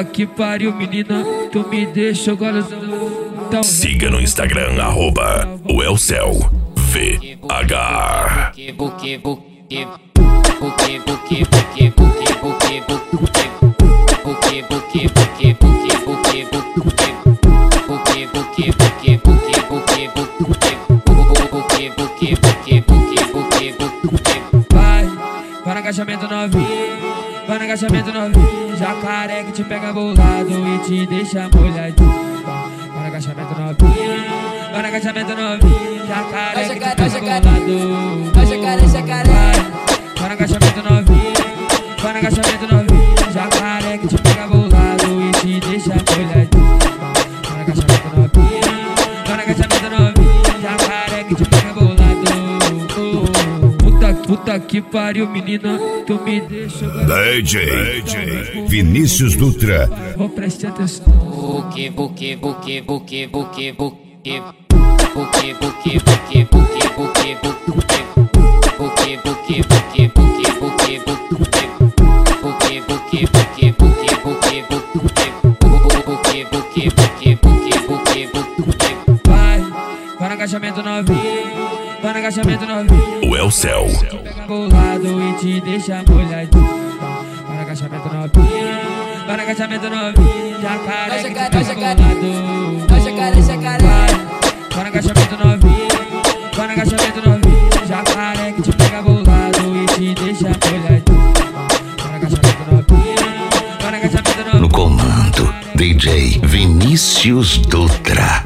Puta que pariu, menina, tu me deixou golosão. Então, siga no Instagram, @oelcelvh. Vai no agachamento novinho, vai no agachamento novinho. Jacaré que te pega bolado e te deixa molhadinho. Vai no agachamento novinho, vai no agachamento novinho. Jacaré que te pega bolado. Vai jacaré, jacaré. Vai no agachamento novinho, vai no agachamento novinho. Jacaré que te pega bolado e te deixa molhadinho. Vai no agachamento novinho, vai no agachamento novinho. Jacaré que te pega bolado. Puta que pariu, menina, tu me deixou DJ Vinícius Dutra. Vou prestar atenção. Vai no agachamento novinho, vai no agachamento novinho. Oelcel. Pega bolado e te deixa molhadinho. Vai no agachamento novinho, vai no agachamento novinho. Jacaré que te pega bolado. Vai jacaré, jacaré. Vai no agachamento novinho, vai no agachamento novinho. Jacaré que te pega bolado e te deixa molhadinho. Vai no agachamento novinho, vai no agachamento novinho. No comando, DJ Vinícius Dutra.